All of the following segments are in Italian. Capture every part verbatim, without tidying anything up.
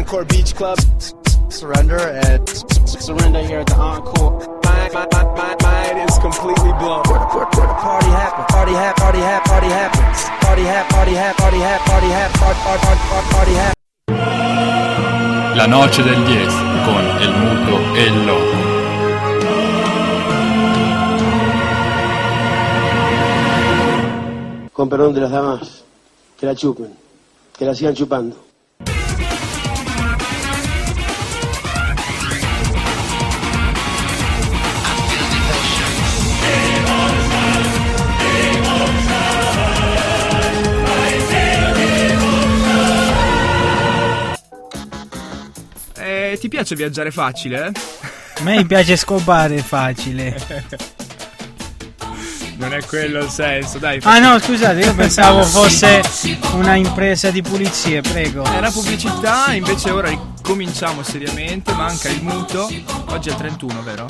Encore Beach Club. Surrender and surrender here at the Encore. My, my, my, my mind is completely blown. Where the, where, where the party happen, party happen, party happen, party happens. Party happen, party happen, party happen, party happen, party, party, party happen. La noce del diez con El Muto e il Loco. Con perdón de las damas, que la chupen, que la sigan chupando. Eh, ti piace viaggiare facile? A me piace scopare facile. Non è quello il senso, dai. Ah no, scusate, io pensavo fosse una impresa di pulizie, prego. Era pubblicità, invece ora cominciamo seriamente. Manca il muto. Oggi è il trentuno, vero?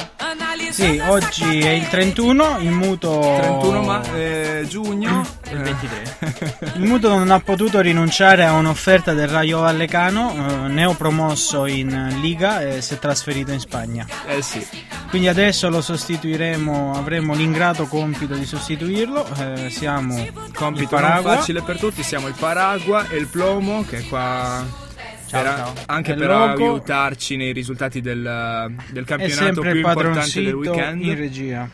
Sì, oggi è il trentuno, il muto trentuno ma, eh, giugno il ventitré. Il muto non ha potuto rinunciare a un'offerta del Rayo Vallecano, eh, neopromosso in Liga, e si è trasferito in Spagna. Eh sì. Quindi adesso lo sostituiremo, avremo l'ingrato compito di sostituirlo. Eh, siamo compito non facile per tutti, siamo il Paragua e il Plomo che è qua. Ciao, Era ciao. Anche il per loco aiutarci nei risultati del, del campionato più il importante del weekend. In regia.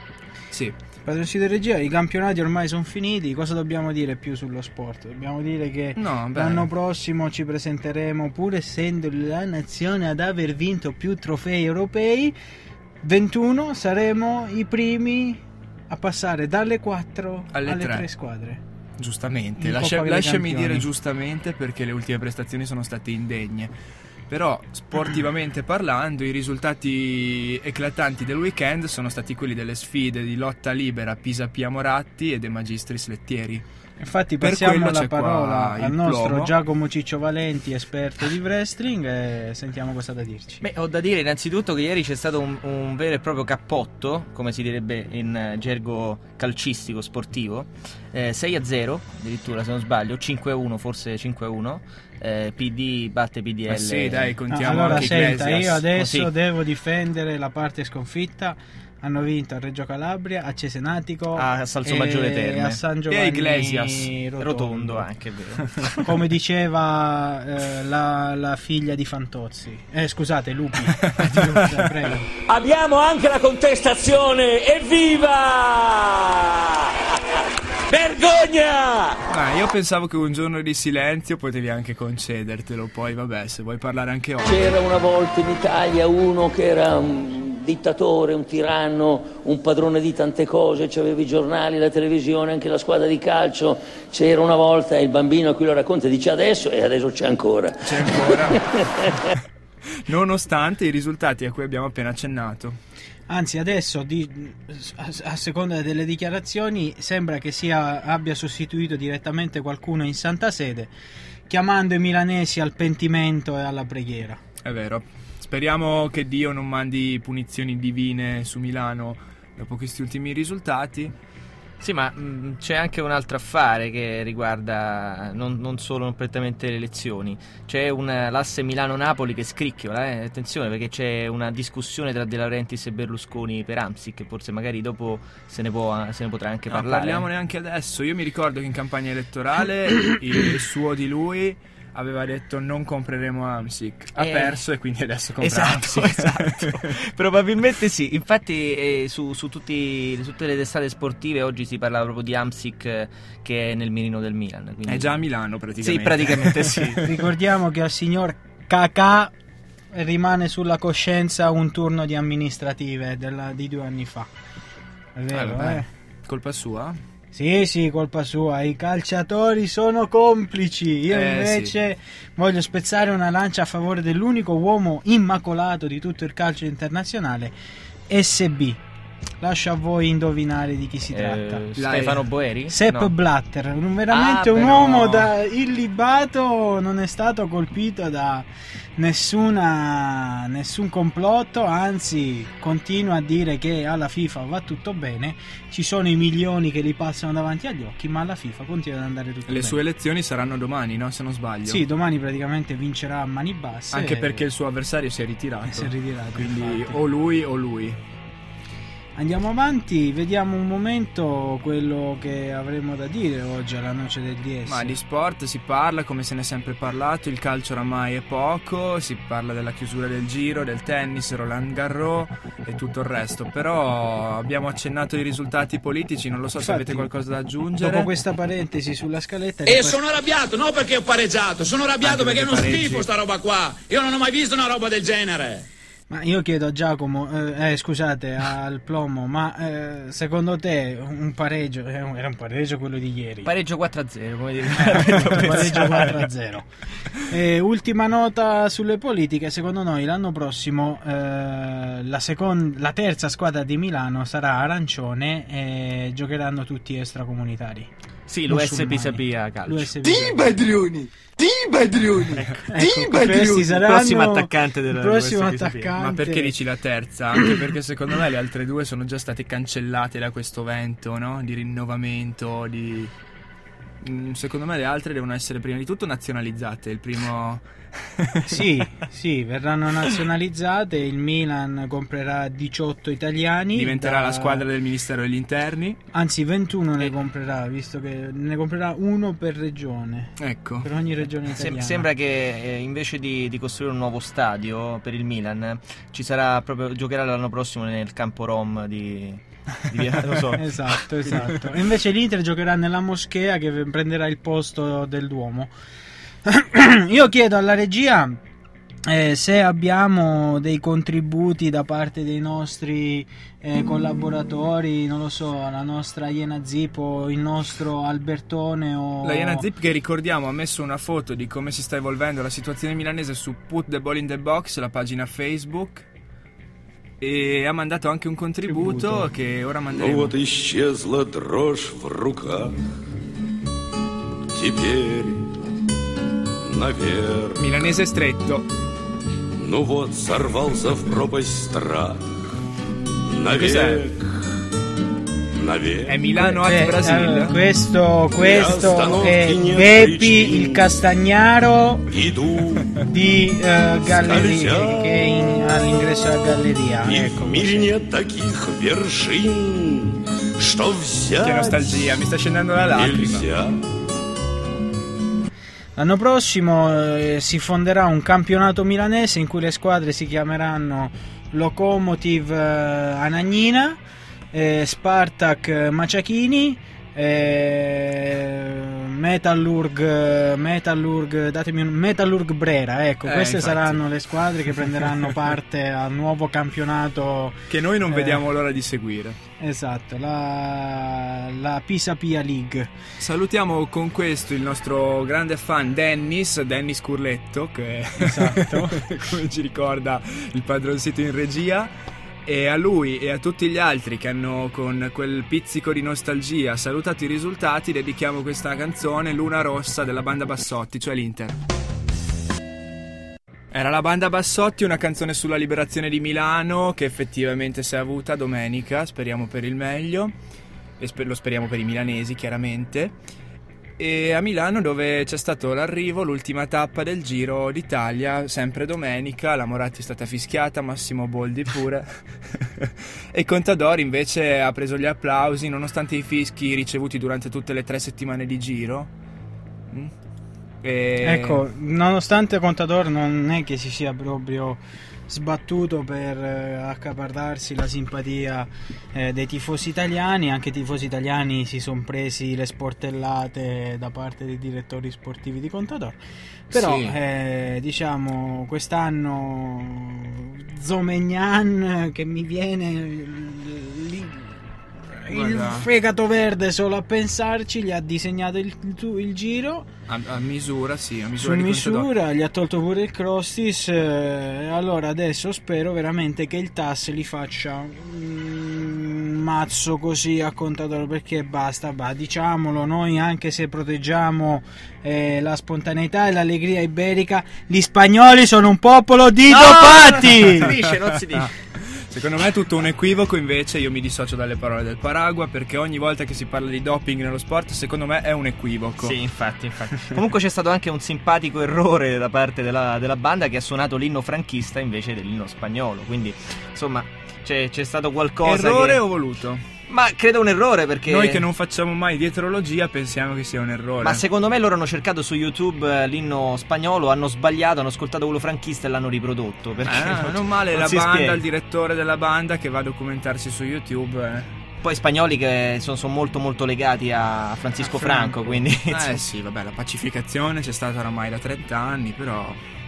Sì. Padroncito in regia, i campionati ormai sono finiti. Cosa dobbiamo dire più sullo sport? Dobbiamo dire che no, l'anno prossimo ci presenteremo, pur essendo la nazione ad aver vinto più trofei europei, ventuno, saremo i primi a passare dalle quattro alle, alle tre. tre squadre. Giustamente, Lascia, lasciami dire giustamente, perché le ultime prestazioni sono state indegne. Però sportivamente parlando, i risultati eclatanti del weekend sono stati quelli delle sfide di lotta libera Pisa Pia Moratti e De Magistris Lettieri. Infatti passiamo la parola al nostro plomo. Giacomo Ciccio Valenti, esperto di wrestling, e sentiamo cosa ha da dirci. Beh, ho da dire innanzitutto che ieri c'è stato un, un vero e proprio cappotto, come si direbbe in gergo calcistico sportivo, eh, sei a zero addirittura, se non sbaglio, cinque a uno, forse cinque a uno. Eh, P D batte P D L. Ma sì, dai, contiamo. No, allora anche senta, Iglesias. io adesso Così. devo difendere la parte sconfitta. Hanno vinto a Reggio Calabria, a Cesenatico, a Salsomaggiore Terme a San Giovanni e Iglesias Rotondo, Rotondo anche, è vero. come diceva eh, la, la figlia di Fantozzi, eh, scusate, Lupi. Prego. Abbiamo anche la contestazione, evviva! Vergogna! Ma io pensavo che un giorno di silenzio potevi anche concedertelo, poi vabbè, se vuoi parlare anche oggi. C'era una volta in Italia uno che era un dittatore, un tiranno, un padrone di tante cose, c'aveva i giornali, la televisione, anche la squadra di calcio. C'era una volta, e il bambino a cui lo racconta dice adesso, e adesso c'è ancora. C'è ancora. Nonostante i risultati a cui abbiamo appena accennato. Anzi, adesso di, a seconda delle dichiarazioni sembra che sia, abbia sostituito direttamente qualcuno in Santa Sede, chiamando i milanesi al pentimento e alla preghiera. È vero. Speriamo che Dio non mandi punizioni divine su Milano dopo questi ultimi risultati. Sì, ma mh, c'è anche un altro affare che riguarda non, non solo prettamente le elezioni. C'è un, l'asse Milano-Napoli che scricchiola, eh? Attenzione, perché c'è una discussione tra De Laurentiis e Berlusconi per Amsic, che forse magari dopo se ne, può, se ne potrà anche no, parlare. Parliamone anche adesso. Io mi ricordo che in campagna elettorale il suo di lui aveva detto non compreremo Amsic, ha eh, perso e quindi adesso compra esatto, Amsic. Esatto. Probabilmente sì. Infatti eh, su, su, tutti, su tutte le testate sportive oggi si parlava proprio di Amsic, eh, che è nel mirino del Milan, quindi... È già a Milano praticamente. Sì, praticamente sì. Ricordiamo che al signor Kakà rimane sulla coscienza un turno di amministrative della, di due anni fa. È vero, ah, eh? Colpa sua? Sì, sì, colpa sua. I calciatori sono complici. Io eh, invece sì. voglio spezzare una lancia a favore dell'unico uomo immacolato di tutto il calcio internazionale, S B. lascio a voi indovinare di chi si tratta. Eh, Stefano Boeri? Sepp No. Blatter, veramente Ah, un però... uomo da illibato, non è stato colpito da nessuna nessun complotto, anzi continua a dire che alla FIFA va tutto bene, ci sono i milioni che gli passano davanti agli occhi, ma alla FIFA continua ad andare tutto Le bene. sue elezioni saranno domani, no? Se non sbaglio. Sì, domani praticamente vincerà a mani basse. Anche e... perché il suo avversario si è ritirato. si è ritirato, Quindi infatti. o lui o lui. Andiamo avanti, vediamo un momento quello che avremo da dire oggi alla noce del D S. Ma di sport si parla come se ne è sempre parlato, il calcio oramai è poco, si parla della chiusura del Giro, del tennis, Roland Garros e tutto il resto, però abbiamo accennato ai risultati politici, non lo so se Infatti, avete qualcosa da aggiungere. Dopo questa parentesi sulla scaletta... E sono arrabbiato, non perché ho pareggiato, sono arrabbiato Anche perché è uno perché pareggi. schifo sta roba qua. Io non ho mai visto una roba del genere. Ma io chiedo a Giacomo, eh, eh, scusate, al Plomo, ma eh, secondo te un pareggio, eh, era un pareggio quello di ieri? Pareggio quattro a zero, come dire. Un pareggio quattro a zero. Eh, ultima nota sulle politiche, secondo noi l'anno prossimo eh, la, second- la terza squadra di Milano sarà arancione e giocheranno tutti extracomunitari. Sì, l'U S Musulmani. Pisapia calcio. L'U S P. Ti badruni! Ti badruni! Ecco, Ti questi badruni! saranno prossimo attaccante della il prossimo U S P. attaccante. Ma perché dici la terza? Anche perché secondo me le altre due sono già state cancellate da questo vento, no? Di rinnovamento, di... Mm, secondo me le altre devono essere prima di tutto nazionalizzate. Il primo... Sì, sì, verranno nazionalizzate. Il Milan comprerà diciotto italiani. Diventerà da- la squadra del Ministero degli Interni. Anzi, ventuno ne comprerà, visto che ne comprerà uno per regione. Ecco. Per ogni regione Sem- italiana. sembra che eh, invece di, di costruire un nuovo stadio per il Milan, ci sarà proprio giocherà l'anno prossimo nel campo Rom di, di via, lo so. Esatto, esatto. E invece l'Inter giocherà nella moschea che prenderà il posto del Duomo. Io chiedo alla regia eh, se abbiamo dei contributi da parte dei nostri eh, collaboratori, non lo so, la nostra Iena Zip o il nostro Albertone o... La Iena Zip, che ricordiamo ha messo una foto di come si sta evolvendo la situazione milanese su Put the Ball in the Box, la pagina Facebook, e ha mandato anche un contributo, Tributo. che ora Ну manderemo. вот исчезла дрожь в руках. Теперь, наверное, Milanese stretto. ну вот сорвался в пропасть страх. Cos'è? Навек, навек. È Milano Eh, at Brasil. eh, questo questo Stanno è finendo Bepi i il Castagnaro Иду di eh, Galleria, Scalzia. che è in- all'ingresso alla galleria. и Ecco в мире così. нет таких вершин, что взять Che nostalgia, mi sta scendendo la lacrima. нельзя. L'anno prossimo eh, si fonderà un campionato milanese in cui le squadre si chiameranno Lokomotiv eh, Anagnina, eh, Spartak eh, Maciachini, eh, Metallurg, Metallurg, datemi un Metallurg Brera. Ecco, Eh, queste infatti. saranno le squadre che prenderanno parte al nuovo campionato. Che noi non Eh. vediamo l'ora di seguire. Esatto, la, la Pisa Pia League. Salutiamo con questo il nostro grande fan Dennis, Dennis Curletto, che Esatto. come ci ricorda il padroncito in regia. E a lui e a tutti gli altri che hanno con quel pizzico di nostalgia salutato i risultati, dedichiamo questa canzone, Luna Rossa, della banda Bassotti, cioè l'Inter. Era la banda Bassotti, una canzone sulla liberazione di Milano che effettivamente si è avuta domenica, speriamo per il meglio, e sper- lo speriamo per i milanesi chiaramente. E a Milano, dove c'è stato l'arrivo, l'ultima tappa del Giro d'Italia, sempre domenica, la Moratti è stata fischiata, Massimo Boldi pure. E Contador invece ha preso gli applausi nonostante i fischi ricevuti durante tutte le tre settimane di Giro. Mm? E... Ecco, nonostante Contador non è che si sia proprio sbattuto per eh, accaparrarsi la simpatia eh, dei tifosi italiani, anche i tifosi italiani si sono presi le sportellate da parte dei direttori sportivi di Contador, però Sì. eh, diciamo quest'anno Zomegnan, che mi viene lì il Guarda. fegato verde solo a pensarci, gli ha disegnato il, il giro A, a misura, sì, a misura su di Contador. misura, gli ha tolto pure il crostis, eh, allora adesso spero veramente che il T A S li faccia mm, l'ammazzo così a Contador, perché basta, bah, diciamolo, noi anche se proteggiamo eh, la spontaneità e l'allegria iberica, gli spagnoli sono un popolo di no! dopati! Non si dice, non si dice. No. Secondo me è tutto un equivoco, invece io mi dissocio dalle parole del Paragua, perché ogni volta che si parla di doping nello sport secondo me è un equivoco. Sì, infatti, infatti. Comunque c'è stato anche un simpatico errore da parte della, della banda, che ha suonato l'inno franchista invece dell'inno spagnolo, quindi insomma c'è, c'è stato qualcosa. Errore che... o voluto? Ma credo un errore, perché noi che non facciamo mai dietrologia pensiamo che sia un errore. Ma secondo me loro hanno cercato su YouTube l'inno spagnolo, hanno sbagliato, hanno ascoltato quello franchista e l'hanno riprodotto, perché ah, non, non male, non la si banda, spiega. il direttore della banda che va a documentarsi su YouTube eh. Poi spagnoli che sono, sono molto molto legati a Francisco a Franco, Franco, quindi eh sì, vabbè, la pacificazione c'è stata oramai da trenta anni, però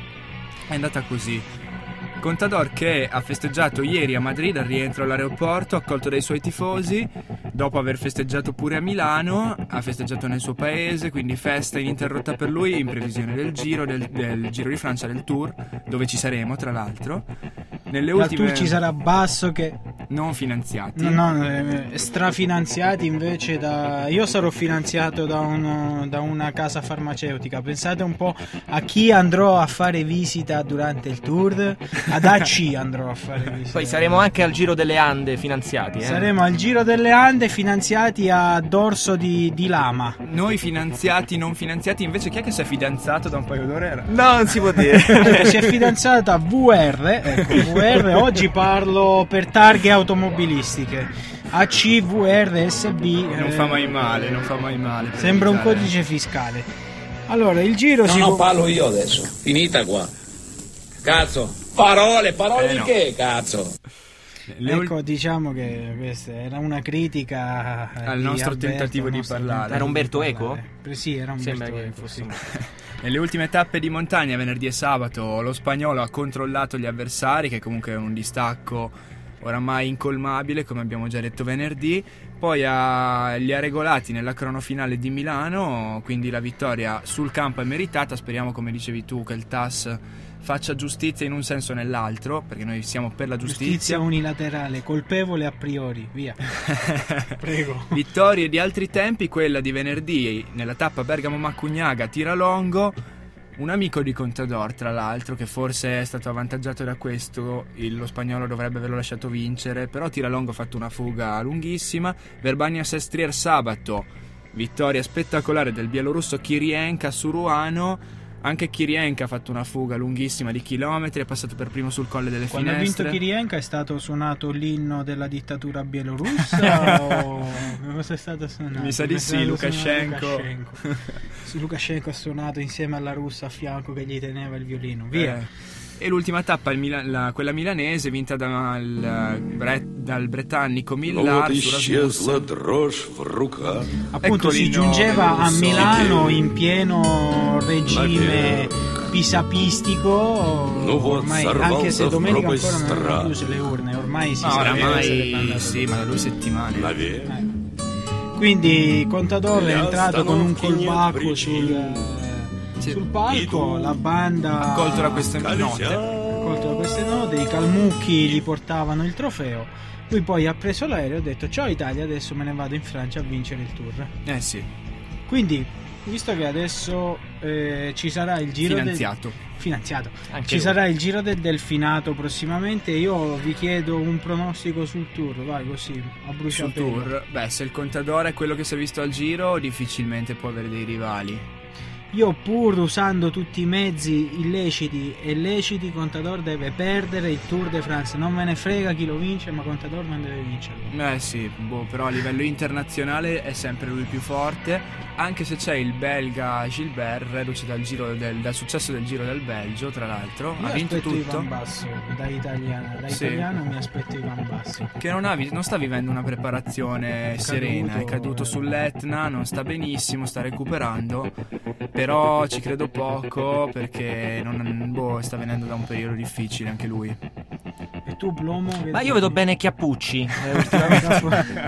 è andata così. Contador che ha festeggiato ieri a Madrid al rientro all'aeroporto, accolto dai suoi tifosi, dopo aver festeggiato pure a Milano, ha festeggiato nel suo paese, quindi festa ininterrotta per lui in previsione del Giro, del, del Giro di Francia, del Tour, dove ci saremo tra l'altro. Nelle ultime... Il Tour ci sarà Basso che... non finanziati. No, no, eh, strafinanziati invece da... Io sarò finanziato da, uno, da una casa farmaceutica. Pensate un po' a chi andrò a fare visita durante il Tour. Ad A C andrò a fare visita. Poi saremo anche al Giro delle Ande finanziati, eh? Saremo al Giro delle Ande finanziati a dorso di, di lama. Noi finanziati, non finanziati. Invece chi è che si è fidanzato da un paio d'ore? No, non si può dire. Si è fidanzata a V R. Ecco, V R. Oggi parlo per targhe automobilistiche. A C, V R, S B. Non eh, fa mai male, non fa mai male. Sembra un codice fiscale. Allora, il Giro no, si... No, parlo io adesso. Finita qua. Cazzo. Parole, parole eh, di no. Che cazzo? Ecco, diciamo che questa era una critica al nostro Alberto, tentativo di nostro parlare. Era Umberto Eco? Eh, sì, era Umberto Sembra Eco, che fosse. sì. Nelle ultime tappe di montagna, venerdì e sabato, lo spagnolo ha controllato gli avversari, che comunque è un distacco oramai incolmabile, come abbiamo già detto venerdì. Poi ha, li ha regolati nella cronofinale di Milano, quindi la vittoria sul campo è meritata. Speriamo, come dicevi tu, che il T A S faccia giustizia in un senso o nell'altro, perché noi siamo per la giustizia. Giustizia unilaterale, colpevole a priori, via. Prego. Vittorie di altri tempi, quella di venerdì nella tappa Bergamo-Macugnaga, Tiralongo, un amico di Contador tra l'altro, che forse è stato avvantaggiato da questo, il, lo spagnolo dovrebbe averlo lasciato vincere, però Tiralongo ha fatto una fuga lunghissima. Verbania-Sestrier sabato, vittoria spettacolare del bielorusso Kirienka su Ruano. Anche Kirienka ha fatto una fuga lunghissima di chilometri, è passato per primo sul Colle delle Quando Finestre. Quando ha vinto Kirienka è stato suonato l'inno della dittatura bielorussa o cosa è stato suonato? Mi sa di sì, Lukashenko. Lukashenko. Sì, Lukashenko ha suonato insieme alla russa a fianco che gli teneva il violino, via. Eh. E l'ultima tappa, il Mila- la, quella milanese, vinta dal, Bre- dal britannico Millar su Rasmussen. Appunto, si giungeva a Milano in pieno regime pisapistico, ormai, anche se domenica ancora non erano chiuse le urne, ormai si no, sa oramai sì, ma da due settimane. Eh. Quindi Contador è entrato con un colbacco sul... sul palco, la banda accolto da queste note accolto da queste note i calmucchi gli portavano il trofeo. Lui poi ha preso l'aereo e ha detto: ciao Italia, adesso me ne vado in Francia a vincere il Tour. Eh sì. Quindi, visto che adesso eh, ci sarà il giro finanziato del... finanziato Anche ci lui. sarà il giro del Delfinato prossimamente, io vi chiedo un pronostico sul Tour, vai così a bruciapelo. Sul Tour, beh, se il Contador è quello che si è visto al Giro, difficilmente può avere dei rivali. Io, pur usando tutti i mezzi illeciti e leciti, Contador deve perdere il Tour de France. Non me ne frega chi lo vince, ma Contador non deve vincerlo. Eh sì, boh, però a livello internazionale è sempre lui più forte, anche se c'è il belga Gilbert, reduce dal, giro del, dal successo del Giro del Belgio, tra l'altro. Io ha vinto tutto. Ivan Basso, da italiano, da sì. italiano mi aspetto Ivan Basso. Che non, ha, non sta vivendo una preparazione è serena, caduto, è caduto sull'Etna, non sta benissimo, sta recuperando. Però ci credo poco, perché non, boh, sta venendo da un periodo difficile anche lui. E tu Plomo? Ma io vedo bene Chiappucci eh, ultimamente.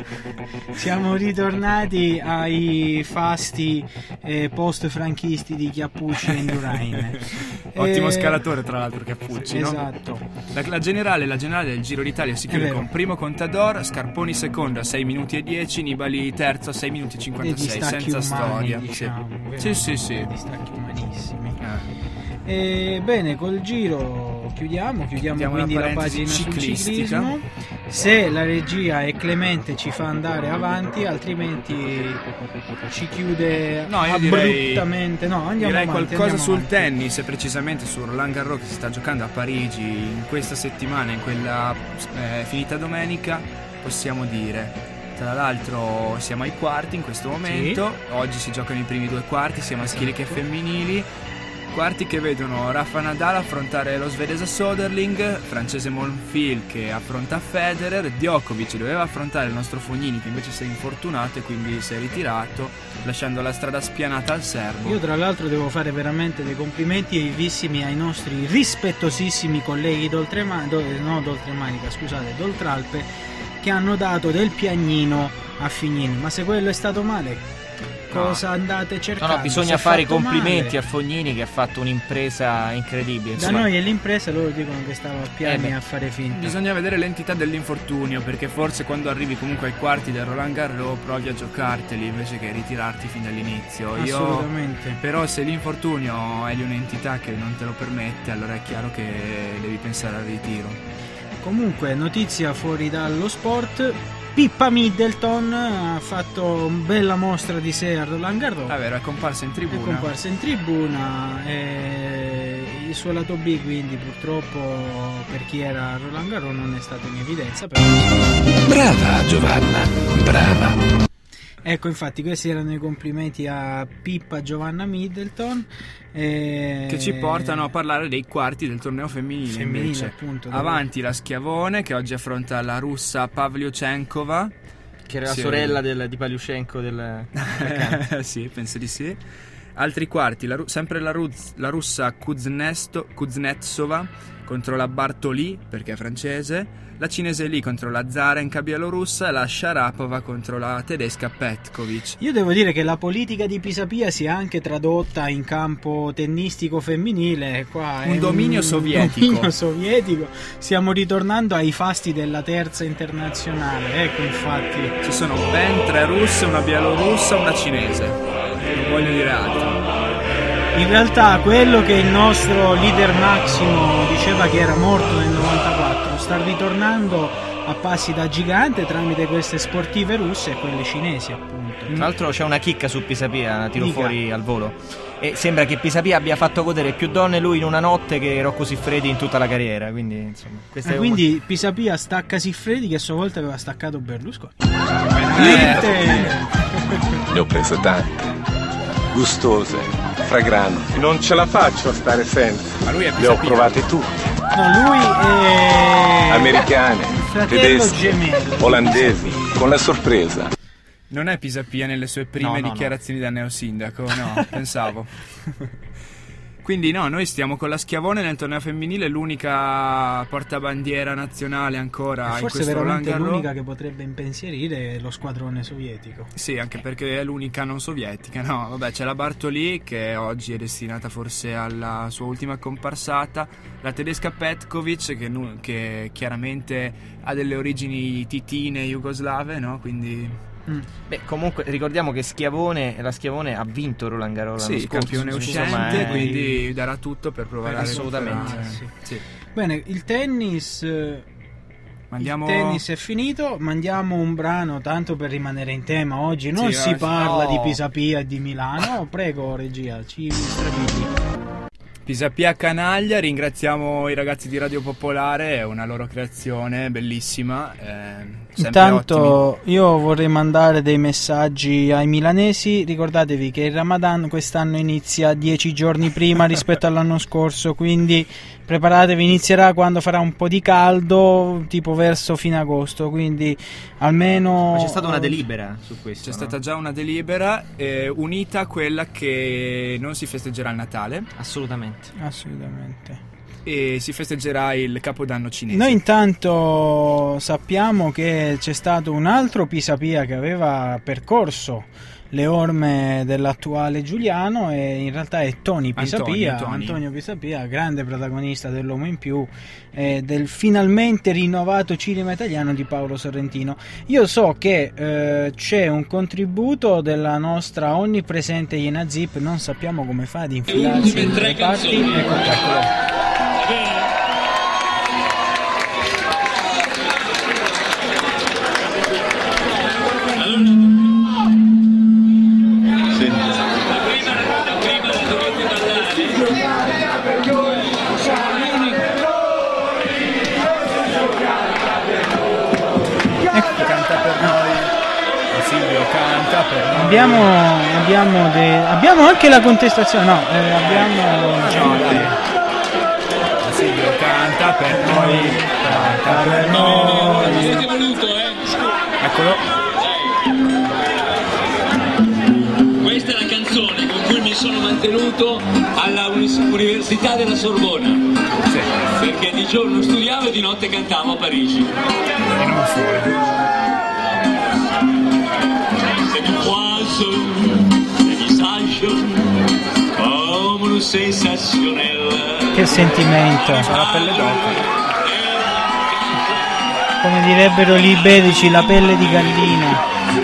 Siamo ritornati ai fasti eh, post-franchisti di Chiappucci e Indurain. Ottimo eh, scalatore tra l'altro Chiappucci, esatto. No? La, la generale la generale del Giro d'Italia si chiude con primo Contador, Scarponi secondo a sei minuti e dieci, Nibali terzo a sei minuti e cinquantasei, senza umani, storia. diciamo, sì. sì, sì, sì. Distacchi umanissimi. Eh. E bene, col Giro chiudiamo, chiudiamo Diamo quindi una la pagina ciclistica. sul ciclismo. Se la regia è clemente ci fa andare avanti, altrimenti ci chiude no, io abruptamente. Direi, no, andiamo direi avanti, qualcosa andiamo sul avanti. tennis, e precisamente su Roland Garros che si sta giocando a Parigi in questa settimana, in quella eh, finita domenica, possiamo dire. Tra l'altro siamo ai quarti in questo momento, sì. Oggi si giocano i primi due quarti sia maschili che femminili. Quarti che vedono Rafa Nadal affrontare lo svedese Soderling, francese Monfils che affronta Federer, Djokovic doveva affrontare il nostro Fognini che invece si è infortunato e quindi si è ritirato, lasciando la strada spianata al serbo. Io tra l'altro devo fare veramente dei complimenti vivissimi ai nostri rispettosissimi colleghi d'Oltrema- do- no d'Oltremanica, scusate, d'Oltralpe, che hanno dato del piagnino a Fognini. Ma se quello è stato male, cosa andate cercando? No, no, bisogna fare i complimenti male. a Fognini che ha fatto un'impresa incredibile. Da noi è l'impresa, loro dicono che stava a piani eh a fare finta. Bisogna vedere l'entità dell'infortunio, perché forse quando arrivi comunque ai quarti del Roland Garros provi a giocarteli invece che ritirarti fin dall'inizio. Assolutamente. Io, però se l'infortunio è di un'entità che non te lo permette, allora è chiaro che devi pensare al ritiro. Comunque, notizia fuori dallo sport: Pippa Middleton ha fatto bella mostra di sé a Roland Garros. Ah, vero, è comparsa in tribuna. È comparsa in tribuna. E il suo lato B, quindi purtroppo per chi era a Roland Garros non è stato in evidenza. Però... Brava Giovanna, brava. Ecco, infatti questi erano i complimenti a Pippa Giovanna Middleton, eh... che ci portano a parlare dei quarti del torneo femminile, femminile invece. Appunto, avanti la Schiavone che oggi affronta la russa Pavlyuchenkova, che era sì, la sorella del, di Pavlyuchenko del... sì, penso di sì. Altri quarti, la, sempre la, Ruz, la russa Kuznesto, Kuznetsova contro la Bartoli perché è francese, la cinese Li contro la Zarenka bielorussa e la Sharapova contro la tedesca Petkovic. Io devo dire che la politica di Pisapia si è anche tradotta in campo tennistico femminile. Qua un dominio un sovietico. dominio sovietico. Stiamo ritornando ai fasti della terza internazionale. Ecco, infatti ci sono ben tre russe, una bielorussa, una cinese. Non voglio dire altro. In realtà quello che il nostro leader Massimo diceva che era morto nel novantaquattro sta ritornando a passi da gigante tramite queste sportive russe e quelle cinesi, appunto. Tra l'altro c'è una chicca su Pisapia, la tiro Dica. fuori al volo. E sembra che Pisapia abbia fatto godere più donne lui in una notte che Rocco Siffredi in tutta la carriera, quindi insomma e quindi un... Pisapia stacca Siffredi che a sua volta aveva staccato Berlusconi. Eh. Ne ho prese tante, gustose, fragranti. Non ce la faccio a stare sempre. Ma lui è Le ho provate tutte. No, lui è americane, tedesche, gemello, olandesi, con la sorpresa. Non è Pisapia nelle sue prime no, no, dichiarazioni no. da neosindaco, no, pensavo. Quindi no, noi stiamo con la Schiavone nel torneo femminile, l'unica portabandiera nazionale ancora in questo Roland Garros. Forse veramente l'unica che potrebbe impensierire lo squadrone sovietico. Sì, anche perché è l'unica non sovietica, no? Vabbè, c'è la Bartoli che oggi è destinata forse alla sua ultima comparsata, la tedesca Petkovic che, che chiaramente ha delle origini titine jugoslave, no? Quindi... Mm. Beh, comunque ricordiamo che Schiavone la Schiavone ha vinto Roland Garros l'anno sì, scorso, campione uscente, è... quindi darà tutto per provare assolutamente a sì. Sì. Bene, il tennis mandiamo... il tennis è finito, mandiamo un brano tanto per rimanere in tema oggi, non sì, si oggi... parla no. di Pisapia e di Milano. Prego regia, ci straviti. Pisapia canaglia, ringraziamo i ragazzi di Radio Popolare, è una loro creazione bellissima. Eh, Intanto ottimi. Io vorrei mandare dei messaggi ai milanesi, ricordatevi che il Ramadan quest'anno inizia dieci giorni prima rispetto all'anno scorso, quindi preparatevi, inizierà quando farà un po' di caldo, tipo verso fine agosto, quindi almeno... Ma c'è stata una delibera su questo? C'è no? stata già una delibera eh, unita a quella che non si festeggerà il Natale. Assolutamente. Assolutamente. e si festeggerà il Capodanno cinese. Noi intanto sappiamo che c'è stato un altro Pisapia che aveva percorso le orme dell'attuale Giuliano, e in realtà è Tony Pisapia, Antonio, Tony. Antonio Pisapia, grande protagonista dell'Uomo in Più e del finalmente rinnovato cinema italiano di Paolo Sorrentino. Io so che eh, c'è un contributo della nostra onnipresente Iena Zip, non sappiamo come fa ad infilarsi in tre parti. Ecco, eccolo. Abbiamo, abbiamo, de... abbiamo anche la contestazione, no, eh, abbiamo... No, dai. Silvio canta per noi, canta per noi. Avete voluto, eh? Eccolo. Questa è la canzone con cui mi sono mantenuto alla Università della Sorbona. Sì. Perché di giorno studiavo e di notte cantavo a Parigi. E non solo. Che sentimento, la pelle d'oca. Come direbbero gli iberici, la pelle di gallina.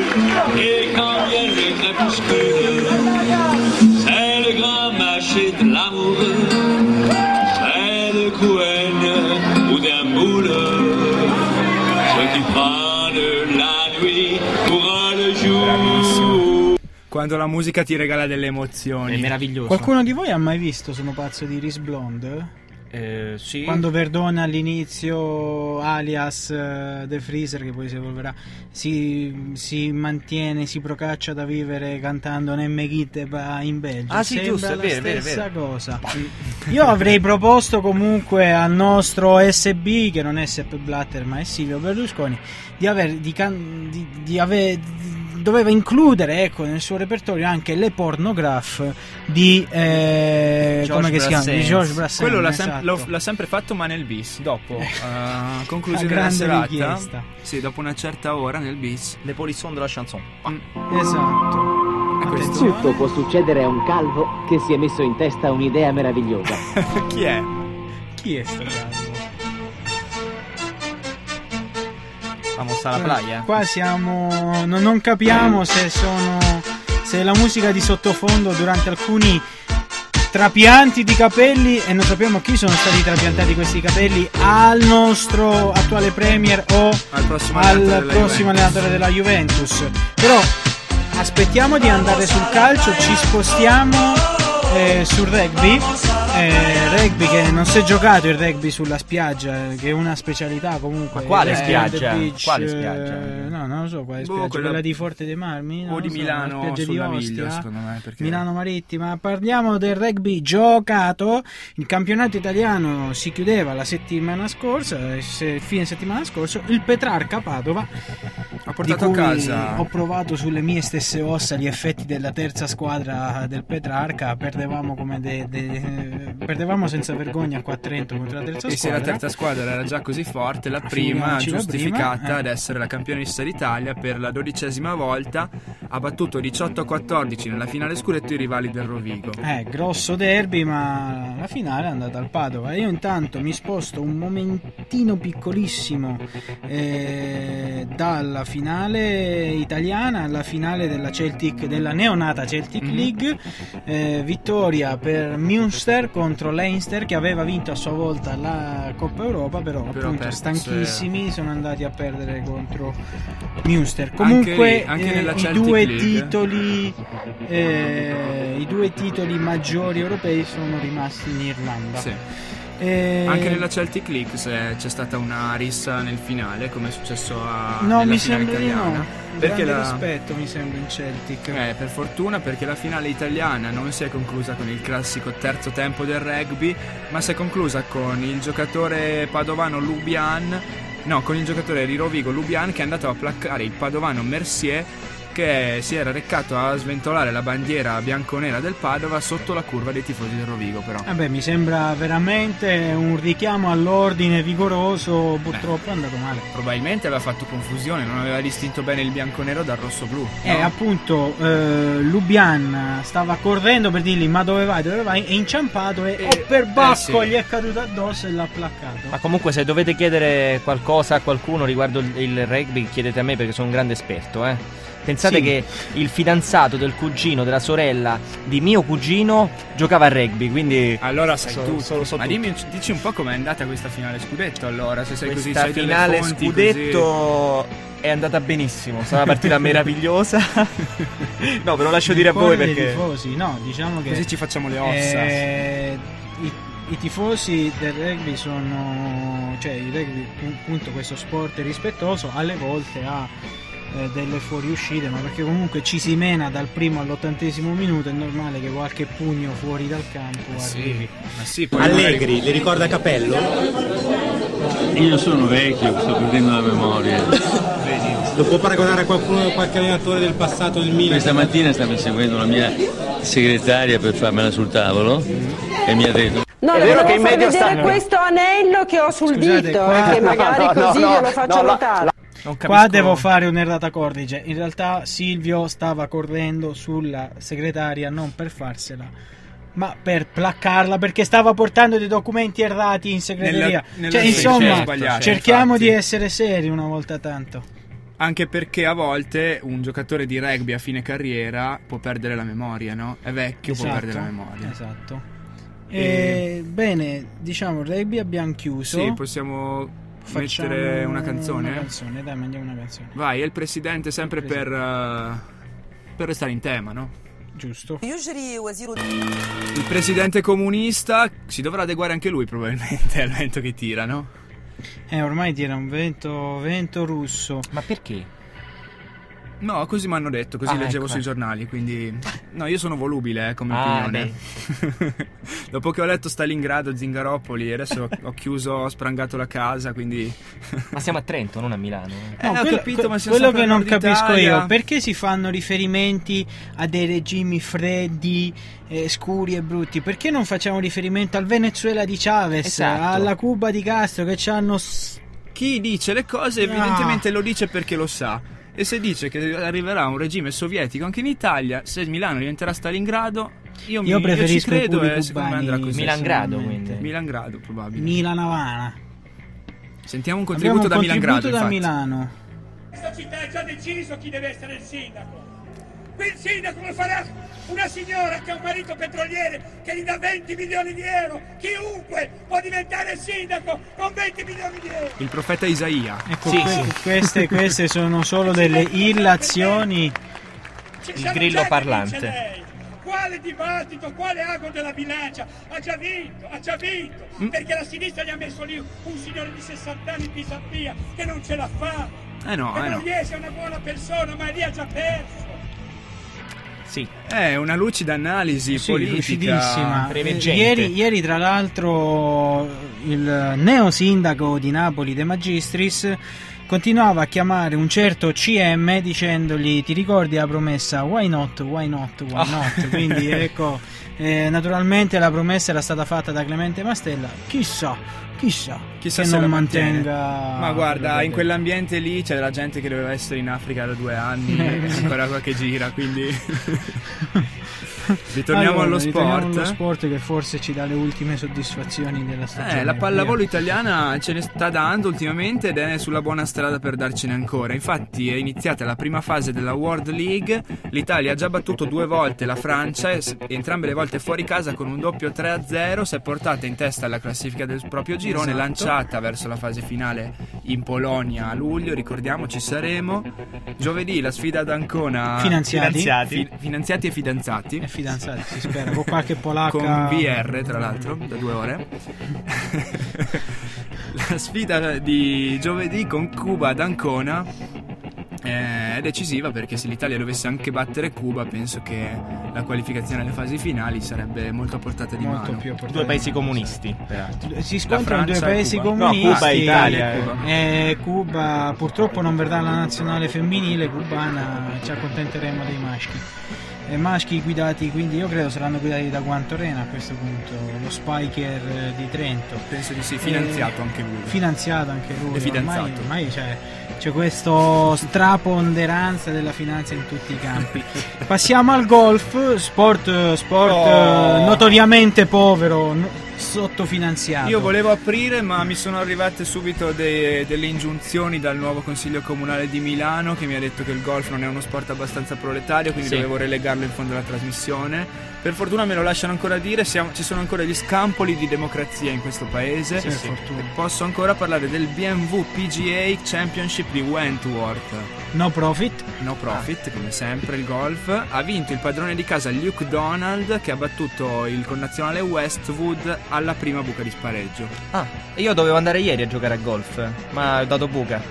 Quando la musica ti regala delle emozioni. È meraviglioso. Qualcuno di voi ha mai visto Sono pazzo di Iris Blonde? Eh, sì. Quando Verdone all'inizio, alias uh, The Freezer, che poi si evolverà, si, si mantiene, si procaccia da vivere cantando Nemme Gitte in Belgio. Ah sì, Sembra giusto, è la vero, vero, stessa vero. cosa. Io avrei proposto comunque al nostro S B, che non è Sepp Blatter ma è Silvio Berlusconi, di aver di, can, di, di aver di, doveva includere, ecco, nel suo repertorio anche le pornograph di eh, come che si chiama? Di Georges Brassens. Quello l'ha, esatto. sem- lo, l'ha sempre fatto, ma nel bis. Dopo uh, conclusione grande della serata, richiesta. sì, dopo una certa ora nel bis. Le polisson della chanson. Mm. Esatto. Attenzione. Tutto può succedere a un calvo che si è messo in testa un'idea meravigliosa. Chi è? Chi è sto calvo? Vamos alla playa. Qua siamo, non, non capiamo se sono, se la musica di sottofondo durante alcuni trapianti di capelli, e non sappiamo chi sono stati trapiantati questi capelli, al nostro attuale premier o al prossimo al allenatore della prossimo allenatore della Juventus. Però aspettiamo di andare sul calcio, ci spostiamo eh, sul rugby. Eh, rugby che non si è giocato il rugby sulla spiaggia, che è una specialità comunque. Ma quale eh, spiaggia? Beach, Quale spiaggia? Eh, no, non lo so quale Boh, spiaggia, quella... quella di Forte dei Marmi, o di so, Milano, spiaggia sul di Naviglio, Ostia, secondo me, perché... Milano Marittima. Parliamo del rugby giocato. Il campionato italiano si chiudeva la settimana scorsa, se, fine settimana scorso. Il Petrarca Padova ha portato a casa. Ho provato sulle mie stesse ossa gli effetti della terza squadra del Petrarca. Perdevamo come de, de, perdevamo senza vergogna qua a Trento contro la terza e squadra. se la terza squadra era già così forte, la prima Figuriamoci la giustificata prima, eh. ad essere la campionessa d'Italia per la dodicesima volta, ha battuto diciotto a quattordici nella finale scudetto i rivali del Rovigo. Eh, grosso derby, ma la finale è andata al Padova. Io intanto mi sposto un momentino piccolissimo eh, dalla finale italiana alla finale della Celtic, della neonata Celtic mm-hmm. League. Eh, vittoria per Münster contro Leinster, che aveva vinto a sua volta la Coppa Europa, però, però appunto perso, stanchissimi eh. sono andati a perdere contro Münster. Comunque anche, anche eh, nella i due League. titoli eh, i due titoli maggiori europei sono rimasti in Irlanda. Sì. Eh, anche nella Celtic League se c'è stata una rissa nel finale, come è successo a no, nella mi finale sembra italiana. Di no. Perché grande la... rispetto mi sembra in Celtic. Eh, per fortuna, perché la finale italiana non si è conclusa con il classico terzo tempo del rugby, ma si è conclusa con il giocatore padovano Lubian, no, con il giocatore di Rovigo Lubian, che è andato a placcare il padovano Mercier, perché si era recato a sventolare la bandiera bianconera del Padova sotto la curva dei tifosi del Rovigo, però. Vabbè, mi sembra veramente un richiamo all'ordine vigoroso, purtroppo Beh, è andato male. Probabilmente aveva fatto confusione, non aveva distinto bene il bianconero dal rosso-blu. E no? appunto eh, Lubian stava correndo per dirgli ma dove vai, dove vai, è inciampato e, e oh, per bacco eh sì. gli è caduto addosso e l'ha placcato. Ma comunque se dovete chiedere qualcosa a qualcuno riguardo il, il rugby, chiedete a me perché sono un grande esperto, eh. Pensate sì. che il fidanzato del cugino, della sorella di mio cugino giocava a rugby, quindi allora sai so, tu. So, so ma dimmi, dici un po' com'è andata questa finale scudetto, allora, se sei questa così, sai finale fonti, scudetto così. È andata benissimo, sarà una partita meravigliosa. No, ve lo lascio dire a voi perché tifosi, no, diciamo che così ci facciamo le ossa. Eh, i, i tifosi del rugby sono, cioè il rugby, appunto, questo sport rispettoso alle volte ha eh, delle fuoriuscite, ma perché comunque ci si mena dal primo all'ottantesimo minuto, è normale che qualche pugno fuori dal campo sì, ma sì, poi Allegri, magari... le ricorda Capello? Io sono vecchio, sto perdendo la memoria. Vedi, lo può paragonare a qualcuno, qualche allenatore del passato del Milan? Questa mattina stavo seguendo la mia segretaria per farmela sul tavolo e mi ha detto: no, le volevo far vedere stanno... questo anello che ho sul Scusate, dito, qua... che magari no, no, così no, glielo faccio no, notare. No, non Qua devo fare un'errata cordige. In realtà Silvio stava correndo sulla segretaria non per farsela, ma per placcarla, perché stava portando dei documenti errati in segreteria. Nella, nella cioè, insomma, sbagliato, cerchiamo infatti. di essere seri una volta tanto. Anche perché a volte un giocatore di rugby a fine carriera può perdere la memoria, no? È vecchio, esatto, può perdere la memoria. Esatto. E... E, bene, diciamo rugby abbiamo chiuso. Sì, possiamo Facciamo mettere una canzone. Una canzone, dai, mandiamo una canzone. Vai, è il presidente sempre per, uh, per restare in tema, no? Giusto. Il presidente comunista si dovrà adeguare anche lui probabilmente al vento che tira, no? Eh, ormai tira un vento, vento russo. Ma perché? No, così mi hanno detto, così ah, leggevo ecco. sui giornali, quindi... No, io sono volubile, eh, come ah, opinione. Dopo che ho letto Stalingrado, Zingaropoli, adesso ho chiuso, ho sprangato la casa, quindi... Ma siamo a Trento, non a Milano. Eh, no, ho quello, capito, ma siamo quello che non capisco io, perché si fanno riferimenti a dei regimi freddi, eh, scuri e brutti? Perché non facciamo riferimento al Venezuela di Chavez, esatto. alla Cuba di Castro, che c'hanno... Chi dice le cose evidentemente ah. lo dice perché lo sa. E se dice che arriverà un regime sovietico anche in Italia, se Milano diventerà Stalingrado, io, io mi, preferisco io ci credo i e secondo me andrà così. Milangrado, quindi. Milangrado, probabile. Milan Havana. Sentiamo un contributo Abbiamo un da contributo Milangrado, da infatti. Milano. Questa città è già deciso chi deve essere il sindaco. Qui il sindaco lo farà una signora che ha un marito petroliere che gli dà venti milioni di euro. Chiunque può diventare sindaco con venti milioni di euro. Il profeta Isaia. Ecco, sì, que- sì. Queste, queste sono solo delle illazioni. Il grillo parlante. Quale dibattito, quale ago della bilancia? Ha già vinto, ha già vinto. Mm. Perché la sinistra gli ha messo lì un signore di sessanta anni di Pisapia che non ce la fa. Eh no, che eh non no. riesce, è una buona persona, ma lì ha già perso. Sì. È una lucida analisi sì, politica ieri, ieri tra l'altro il neo sindaco di Napoli De Magistris continuava a chiamare un certo C M dicendogli: ti ricordi la promessa why not, why not, why not? Quindi ecco, eh, naturalmente la promessa era stata fatta da Clemente Mastella, chissà Chissà, Chissà che se non la mantenga. Ma guarda, in quell'ambiente lì c'è della gente che doveva essere in Africa da due anni e ancora qualche gira, quindi ritorniamo allora, allo sport. Ritorniamo allo sport che forse ci dà le ultime soddisfazioni della stagione. Eh, la pallavolo italiana ce ne sta dando ultimamente ed è sulla buona strada per darcene ancora. Infatti è iniziata la prima fase della World League. L'Italia ha già battuto due volte la Francia, e entrambe le volte fuori casa con un doppio tre a zero. Si è portata in testa alla classifica del proprio girone, esatto. Lanciata verso la fase finale in Polonia a luglio. Ricordiamo, ci saremo. Giovedì la sfida ad Ancona. Finanziati Finanziati, fi- finanziati e fidanzati. E fidanzati, si spera, con qualche polacca. Con V R, tra l'altro, da due ore. La sfida di giovedì con Cuba ad Ancona. Eh, è decisiva perché se l'Italia dovesse anche battere Cuba, penso che la qualificazione alle fasi finali sarebbe molto a portata di molto mano. Più a portata due paesi di mano, comunisti, peraltro. Si scontrano due Francia e paesi Cuba. comunisti. No, Cuba e Italia. E Cuba. E Cuba purtroppo non verrà la nazionale femminile cubana, ci accontenteremo dei maschi. E maschi guidati, quindi io credo saranno guidati da Guanto Rena a questo punto, lo spiker di Trento. Penso di sì, finanziato e... anche lui. Finanziato anche lui. E fidanzato. Ormai, ormai c'è, c'è questo straponderanza della finanza in tutti i campi. Passiamo al golf, sport, sport Oh. notoriamente povero, no, sottofinanziato. Io volevo aprire, ma mi sono arrivate subito de- delle ingiunzioni dal nuovo consiglio comunale di Milano che mi ha detto che il golf non è uno sport abbastanza proletario, quindi Sì. dovevo relegarlo in fondo alla trasmissione. Per fortuna me lo lasciano ancora dire, siamo- ci sono ancora gli scampoli di democrazia in questo paese. Sì, sì. E posso ancora parlare del B M W P G A Championship di Wentworth. No profit. No profit, come sempre il golf. Ha vinto il padrone di casa Luke Donald, che ha battuto il connazionale Westwood alla prima buca di spareggio. Ah, e io dovevo andare ieri a giocare a golf, ma ho dato buca.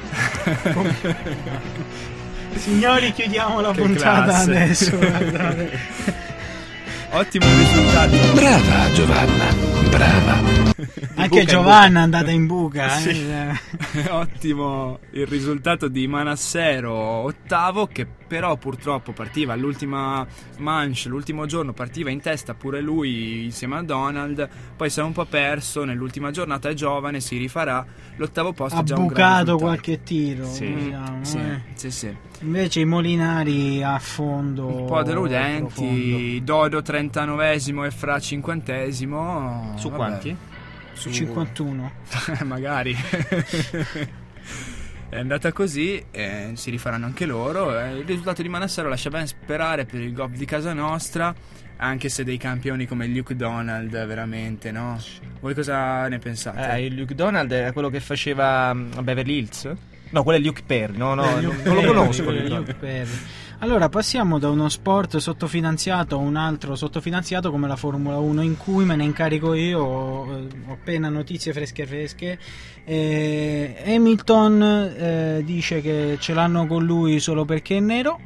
Signori, chiudiamo la Che puntata classe. adesso. Guardate. Ottimo risultato. Brava Giovanna, brava. Anche Giovanna è andata in buca. Eh? Sì. Ottimo il risultato di Manassero, ottavo, che però purtroppo partiva all'ultima manche, l'ultimo giorno partiva in testa pure lui insieme a Donald, poi si è un po' perso nell'ultima giornata, è giovane, si rifarà. L'ottavo posto Ha è già un gran bucato risultato. qualche tiro. Sì, diciamo, sì, eh. sì, sì. Invece i Molinari a fondo. Un po' deludenti. Dodo trentanovesimo e Fra cinquantesimo. Su Vabbè. quanti? Su cinquantuno. Magari. È andata così, eh, si rifaranno anche loro. Eh, il risultato di Manassero lascia ben sperare per il golf di casa nostra, anche se dei campioni come Luke Donald, veramente, no? Voi cosa ne pensate? Eh, il Luke Donald è quello che faceva um, a Beverly Hills? No, quello è Luke Perry. No, no, Eh, non, Luke non lo Perry, conosco. quello è Luke Luke Perry. Allora passiamo da uno sport sottofinanziato a un altro sottofinanziato come la Formula uno, in cui me ne incarico io. Ho, ho appena notizie fresche fresche. eh, Hamilton eh, dice che ce l'hanno con lui solo perché è nero.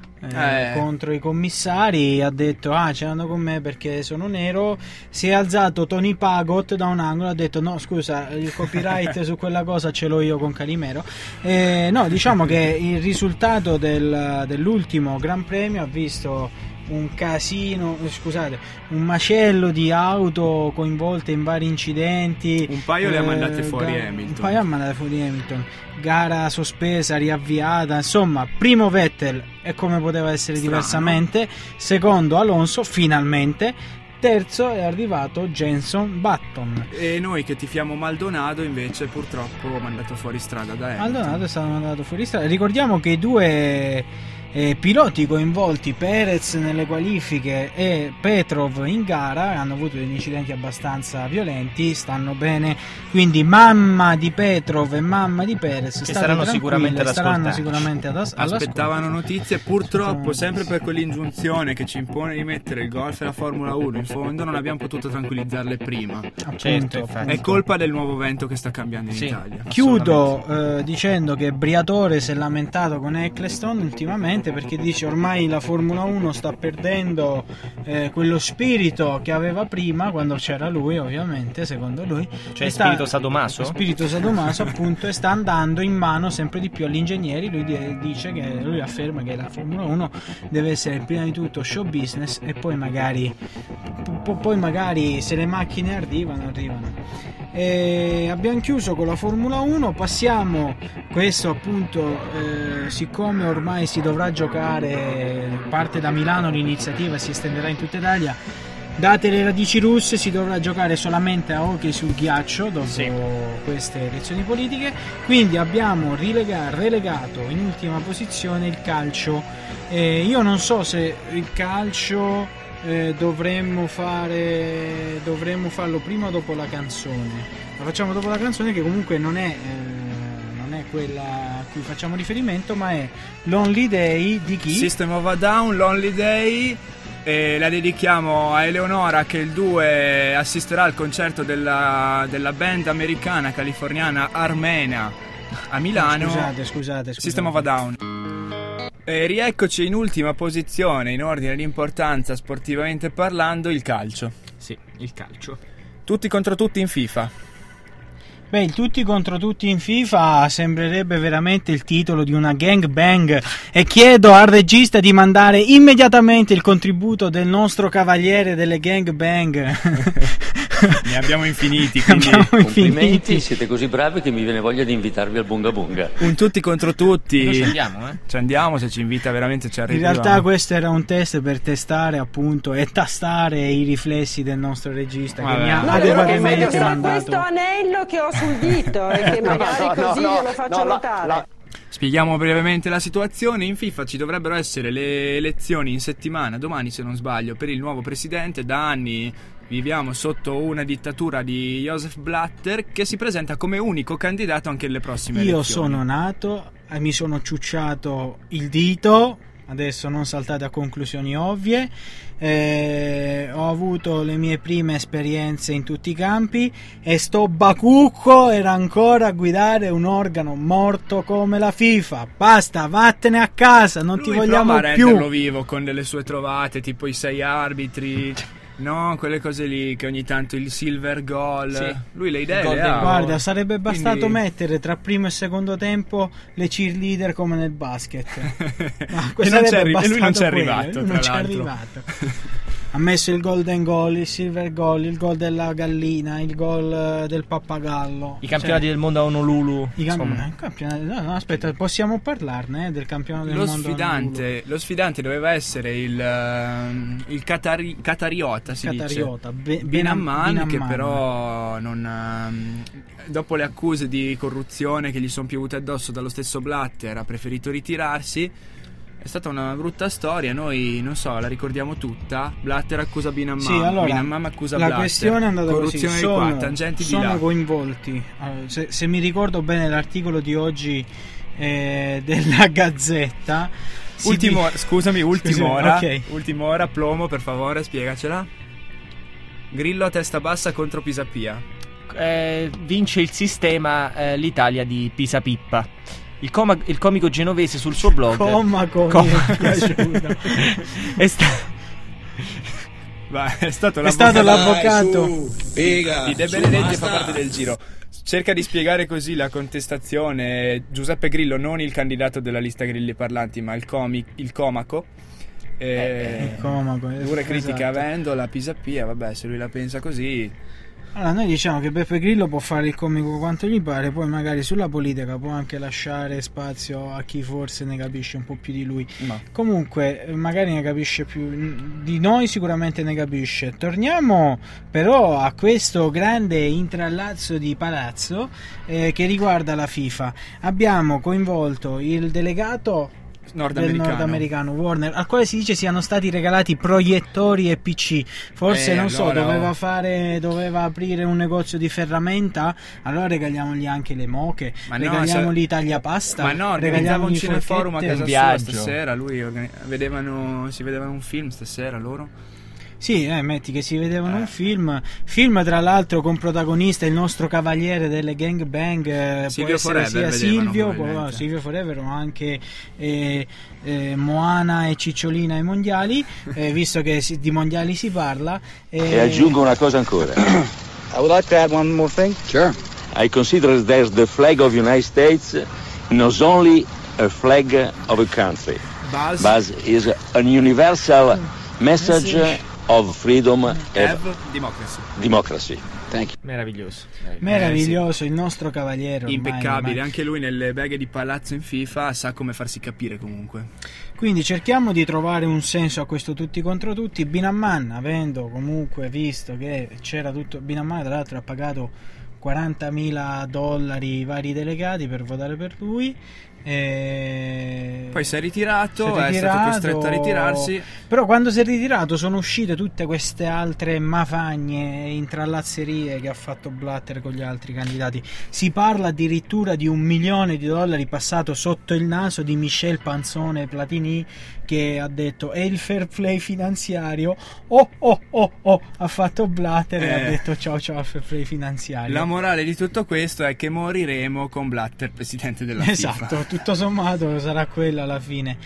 Eh, Eh. contro i commissari ha detto ah ce l'hanno con me perché sono nero. Si è alzato Tony Pagot da un angolo, ha detto no scusa, il copyright su quella cosa ce l'ho io con Calimero. Eh, no, diciamo che il risultato del, dell'ultimo Gran Premio ha visto un casino, scusate, un macello di auto coinvolte in vari incidenti. Un paio le ha mandate fuori ga- Hamilton. Un paio ha mandate fuori Hamilton. Gara sospesa, riavviata, insomma, primo Vettel è come poteva essere Strano. diversamente, secondo Alonso finalmente, terzo è arrivato Jenson Button. E noi che tifiamo Maldonado invece purtroppo mandato fuori strada da Hamilton. Maldonado è stato mandato fuori strada. Ricordiamo che i due eh, piloti coinvolti, Perez nelle qualifiche e Petrov in gara, hanno avuto degli incidenti abbastanza violenti, stanno bene, quindi mamma di Petrov e mamma di Perez Che state saranno tranquille, sicuramente ad staranno ascoltarci. sicuramente ad as- Aspettavano all'ascolto. notizie, purtroppo sempre per quell'ingiunzione che ci impone di mettere il golf e la Formula uno in fondo non abbiamo potuto tranquillizzarle prima. Certo, infatti. È colpa del nuovo vento che sta cambiando in Sì. Italia. Chiudo eh, dicendo che Briatore si è lamentato con Eccleston ultimamente perché dice ormai la Formula uno sta perdendo eh, quello spirito che aveva prima quando c'era lui, ovviamente, secondo lui. Cioè E spirito sadomaso? Spirito sadomaso, appunto, e sta andando in mano sempre di più agli ingegneri. Lui di- dice che lui afferma che la Formula uno deve essere prima di tutto show business e poi magari po- poi magari se le macchine arrivano arrivano. E abbiamo chiuso con la Formula uno, passiamo, questo appunto eh, siccome ormai si dovrà giocare, parte da Milano l'iniziativa e si estenderà in tutta Italia, date le radici russe, si dovrà giocare solamente a hockey sul ghiaccio dopo Sì. queste elezioni politiche, quindi abbiamo rilega- relegato in ultima posizione il calcio. Eh, io non so se il calcio eh, dovremmo fare dovremmo farlo prima o dopo la canzone. La facciamo dopo la canzone, che comunque non è eh, non è quella a cui facciamo riferimento, ma è Lonely Day di chi? System of a Down, Lonely Day. E la dedichiamo a Eleonora, che il due assisterà al concerto della, della band americana californiana Armena a Milano. Scusate, scusate, scusate. System of a Down. E rieccoci in ultima posizione in ordine di importanza sportivamente parlando, il calcio. Sì, il calcio. Tutti contro tutti in FIFA. Beh, il tutti contro tutti in FIFA sembrerebbe veramente il titolo di una gangbang, e chiedo al regista di mandare immediatamente il contributo del nostro cavaliere delle gangbang. Ne abbiamo infiniti, quindi abbiamo complimenti, infiniti. siete così bravi che mi viene voglia di invitarvi al Bunga Bunga. Un tutti contro tutti. Noi ci andiamo, eh? Ci andiamo, se ci invita veramente ci In arriviamo. realtà questo era un test per testare appunto e tastare i riflessi del nostro regista, che Vabbè. mi ha No, adeguatamente vedo solo mandato. questo anello che ho sul dito e che magari no, no, così no, glielo faccio no, no, notare. no. Spieghiamo brevemente la situazione. In FIFA ci dovrebbero essere le elezioni in settimana, domani se non sbaglio, per il nuovo presidente. Da anni viviamo sotto una dittatura di Joseph Blatter, che si presenta come unico candidato anche alle prossime Io elezioni. sono nato, eh, mi sono ciucciato il dito, adesso non saltate a conclusioni ovvie, eh, ho avuto le mie prime esperienze in tutti i campi e sto bacucco era ancora a guidare un organo morto come la FIFA. Basta, vattene a casa, non Lui ti vogliamo prova a più. renderlo vivo con delle sue trovate, tipo i sei arbitri. No, quelle cose lì che ogni tanto il silver goal. Sì. Lui le idee Golden le ha. Guarda, sarebbe bastato Quindi- mettere tra primo e secondo tempo le cheerleader come nel basket. Ma E non c'è sarebbe arri- e lui non bastato c'è quello, arrivato, lui tra non c'è l'altro. arrivato. Ha messo il golden goal, il silver goal, il gol della gallina, il gol eh, del pappagallo. I campionati Cioè, del mondo a Honolulu. i camp- insomma. eh, campionati- no, no, aspetta, possiamo parlarne eh, del campionato del Lo mondo. sfidante, lo sfidante doveva essere il, ehm, il Qatari- Qatariota, si Qatariota, dice. Be- Bin Bin Amman, Bin che Amman. però non, ehm, dopo le accuse di corruzione che gli sono piovute addosso dallo stesso Blatter, ha preferito ritirarsi. È stata una brutta storia, noi non so, la ricordiamo tutta. Blatter accusa Bin Amman, Sì, allora, Bin Amman accusa la Blatter. questione è andata corruzione così, di qua, sono, tangenti di sono là. coinvolti. Allora, se, se mi ricordo bene l'articolo di oggi eh, della Gazzetta, si Ultimo, di- scusami, ultima Scusi, ora. ok. Ultima ora, Plomo, per favore, spiegacela. Grillo a testa bassa contro Pisapia. Eh, vince il sistema eh, l'Italia di Pisa Pippa. Il, coma- il comico genovese sul suo blog Comaco, Com- mi è piaciuto. è, sta- Va, è stato È stato l'avvocato. l'avvocato. Di De Benedetti fa parte del giro. Cerca di spiegare così la contestazione. Giuseppe Grillo, non il candidato della lista Grilli Parlanti, ma il, comi- il comaco. Eh, Il comaco, pure critica esatto. Vendola, Pisapia. Vabbè, se lui la pensa così. Allora, noi diciamo che Beppe Grillo può fare il comico quanto gli pare, poi magari sulla politica può anche lasciare spazio a chi forse ne capisce un po' più di lui. Ma. Comunque, magari ne capisce più di noi, sicuramente ne capisce. Torniamo però a questo grande intrallazzo di palazzo eh, che riguarda la FIFA. Abbiamo coinvolto il delegato del Nordamericano. nordamericano Warner, al quale si dice siano stati regalati proiettori e P C. Forse Eh, non so, allora, doveva oh. fare doveva aprire un negozio di ferramenta, allora regaliamogli anche le moche, Ma no, regaliamogli sa- tagliapasta, Ma no, regaliamogli organizziamo un cineforum a forchette. casa Un sua viaggio. stasera. Lui organi- vedevano, si vedevano un film stasera loro. Sì, eh, metti che si vedevano Eh. un film film tra l'altro con protagonista il nostro cavaliere delle gangbang, eh, può Silvio essere sia Forever vedevano, Silvio, probabilmente. può- Silvio Forever, o anche eh, eh, Moana e Cicciolina ai mondiali, eh, visto che si- di mondiali si parla. eh, E aggiungo una cosa ancora. I would like to add one more thing. Sure. I consider that the flag of the United States not only a flag of a country, Buzz, but is an universal message of freedom and Have, Democracy. democracy. Thank you. meraviglioso. Meraviglioso, il nostro cavaliere ormai, Impeccabile, ormai. anche lui nelle beghe di palazzo in FIFA sa come farsi capire comunque. Quindi cerchiamo di trovare un senso a questo tutti contro tutti. Bin Amman, avendo comunque visto che c'era tutto, Bin Amman tra l'altro ha pagato quarantamila dollari i vari delegati per votare per lui. E... Poi si è ritirato, Si è è, stato costretto a ritirarsi. Però quando si è ritirato sono uscite tutte queste altre mafagne e intrallazzerie che ha fatto Blatter con gli altri candidati. Si parla addirittura di un milione di dollari passato sotto il naso di Michel Panzone Platini, che ha detto è il fair play finanziario. Oh oh oh oh, ha fatto Blatter e Eh. ha detto ciao ciao al fair play finanziario. La morale di tutto questo è che moriremo con Blatter presidente della Esatto, FIFA. tutto sommato sarà quella alla fine.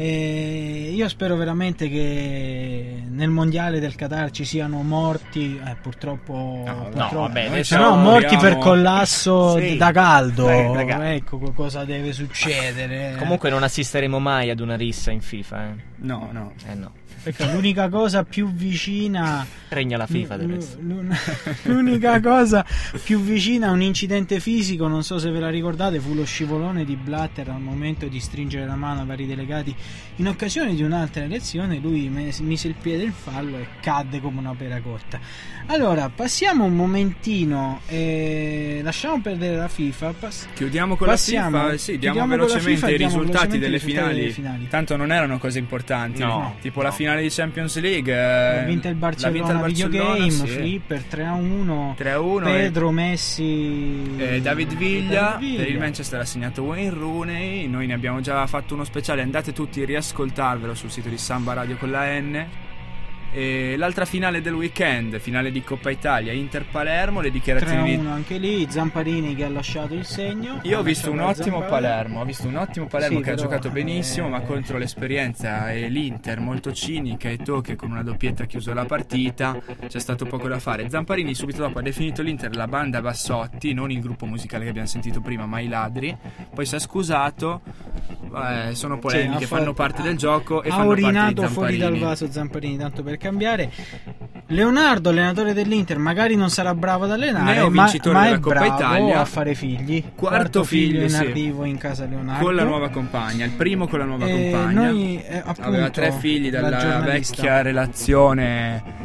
E io spero veramente che nel mondiale del Qatar ci siano morti, eh, purtroppo, no, purtroppo no, vabbè, se no morti abbiamo... per collasso sì. da caldo. Dai, da caldo. Ecco cosa deve succedere. Comunque non assisteremo mai ad una rissa in FIFA, eh? No, no. Eh no. Perché l'unica cosa più vicina regna la FIFA del resto. L'unica cosa più vicina a un incidente fisico, non so se ve la ricordate, fu lo scivolone di Blatter al momento di stringere la mano a vari delegati in occasione di un'altra elezione. Lui mise il piede in fallo e cadde come una pera cotta. Allora passiamo un momentino e lasciamo perdere la FIFA. Pass- chiudiamo con passiamo, la FIFA, sì, diamo velocemente i risultati delle finali. delle finali tanto non erano cose importanti, no, tipo no. la finale di Champions League, l'ha vinta il Barcellona, il Barcellona Videogame, sì. Flipper tre a uno, tre a uno Pedro, e... Messi e David Villa. David Villa per il Manchester ha segnato Wayne Rooney. Noi ne abbiamo già fatto uno speciale, andate tutti a riascoltarvelo sul sito di Samba Radio con la N. E l'altra finale del weekend, finale di Coppa Italia, Inter Palermo, le dichiarazioni tre a uno anche lì, Zamparini che ha lasciato il segno. Io ho visto un ottimo Zamparini. Palermo, ho visto un ottimo Palermo sì, che però, ha giocato benissimo, eh... ma contro l'esperienza e l'Inter molto cinica e Tocche con una doppietta ha chiuso la partita, c'è stato poco da fare. Zamparini subito dopo ha definito l'Inter la banda Bassotti, non il gruppo musicale che abbiamo sentito prima, ma i ladri. Poi si è scusato, eh, sono polemiche, sì, fanno parte del gioco e ha fanno urinato parte di fuori dal vaso Zamparini, tanto per cambiare. Leonardo, allenatore dell'Inter, magari non sarà bravo ad allenare, ma, ma è Coppa bravo Italia, a fare figli. Quarto, Quarto figlio, figlio in sì. arrivo in casa Leonardo con la nuova compagna, il primo con la nuova e compagna. Noi, eh, appunto, aveva tre figli dalla vecchia relazione.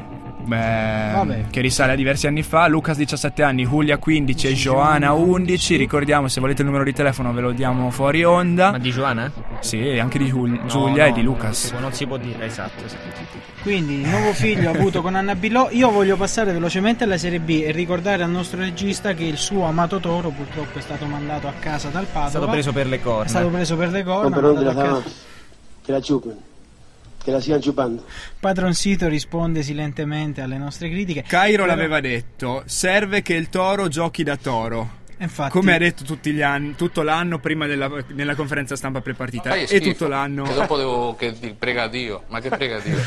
Beh, che risale a diversi anni fa. Lucas diciassette anni, Giulia quindici e Joana undici. Ricordiamo, se volete il numero di telefono ve lo diamo fuori onda. Ma di Joana? Sì, anche di Giul- no, Giulia no, e di Lucas. Non si può dire, esatto, esatto. Quindi il nuovo figlio avuto con Anna Billò. Io voglio passare velocemente alla Serie B e ricordare al nostro regista che il suo amato Toro purtroppo è stato mandato a casa dal Padova. È stato preso per le corna. È stato preso per le corna. No, la casa... Che la ciupen. Che la stiano ciupando. Padron Sito risponde silentemente alle nostre critiche. Cairo Però... l'aveva detto: serve che il Toro giochi da Toro. Infatti, come ha detto tutti gli anni, tutto l'anno prima della nella conferenza stampa prepartita ah, e schifo. Tutto l'anno che dopo devo che prega Dio, ma che prega Dio.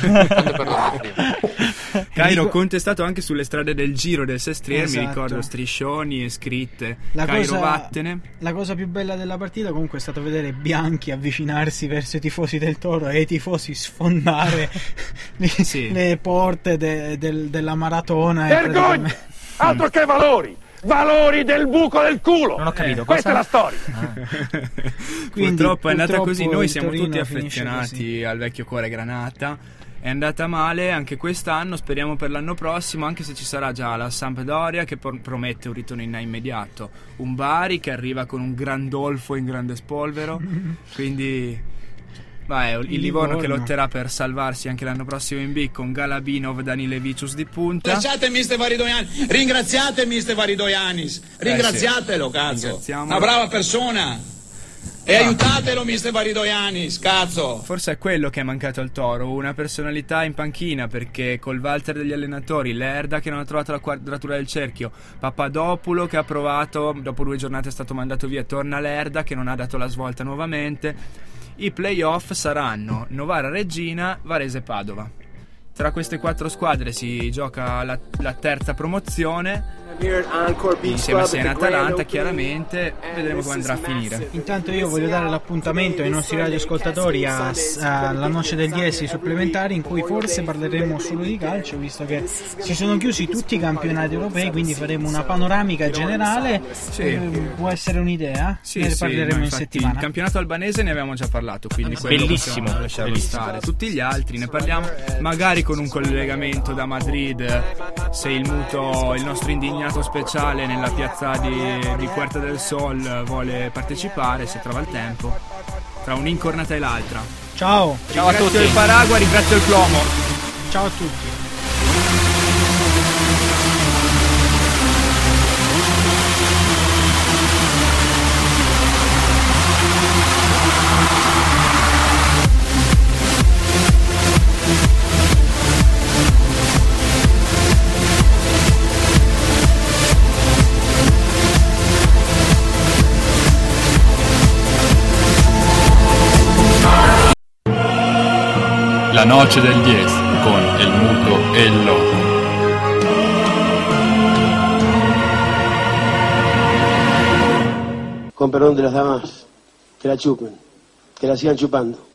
prima. Cairo Rico... contestato anche sulle strade del Giro del Sestriere, esatto. Mi ricordo striscioni e scritte la Cairo cosa, vattene. La cosa più bella della partita comunque è stato vedere Bianchi avvicinarsi verso i tifosi del Toro e i tifosi sfondare le, sì. le porte de, de, della maratona. Vergogna! Altro che valori! Valori del buco del culo. Non ho capito. Eh, questa è la storia. Ah. Quindi, purtroppo è andata così. Noi siamo Torino tutti affezionati al vecchio cuore granata. È andata male anche quest'anno. Speriamo per l'anno prossimo, anche se ci sarà già la Sampdoria che por- promette un ritorno in immediato, un Bari che arriva con un Grandolfo in grande spolvero. Quindi vai, il, il Livorno, Livorno che lotterà per salvarsi anche l'anno prossimo in B con Galabinov, Danilevicius di punta. Ringraziate mister Varidoianis, ringraziate mister Varidoianis, ringraziatelo, eh sì. Cazzo, una brava persona. E ah. aiutatelo mister Varidoianis, cazzo. Forse è quello che è mancato al Toro, una personalità in panchina, perché col Walter degli allenatori, Lerda che non ha trovato la quadratura del cerchio, Papadopulo che ha provato, dopo due giornate è stato mandato via, torna Lerda che non ha dato la svolta nuovamente. I playoff saranno Novara Reggina, Varese Padova. Tra queste quattro squadre si gioca la, la terza promozione insieme a Siena Atalanta, chiaramente vedremo come andrà a finire. Intanto io voglio dare l'appuntamento ai nostri radioascoltatori alla noce degli essi supplementari, in cui forse parleremo solo di calcio, visto che si sono chiusi tutti i campionati europei, quindi faremo una panoramica generale. Sì. Eh, può essere un'idea? Sì, ne sì, parleremo in settimana. Il campionato albanese ne avevamo già parlato, quindi bellissimo, lasciarlo stare. Tutti gli altri ne parliamo magari con un collegamento da Madrid, se il muto, il nostro indignato speciale nella piazza di, di Puerta del Sol vuole partecipare, se trova il tempo, tra un'incornata e l'altra. Ciao, ciao a tutti. Ringrazio il Paragua, ringrazio il Plomo. Ciao a tutti. La noche del diez con el muto e el loco. Con perdón de las damas, que la chupen, que la sigan chupando.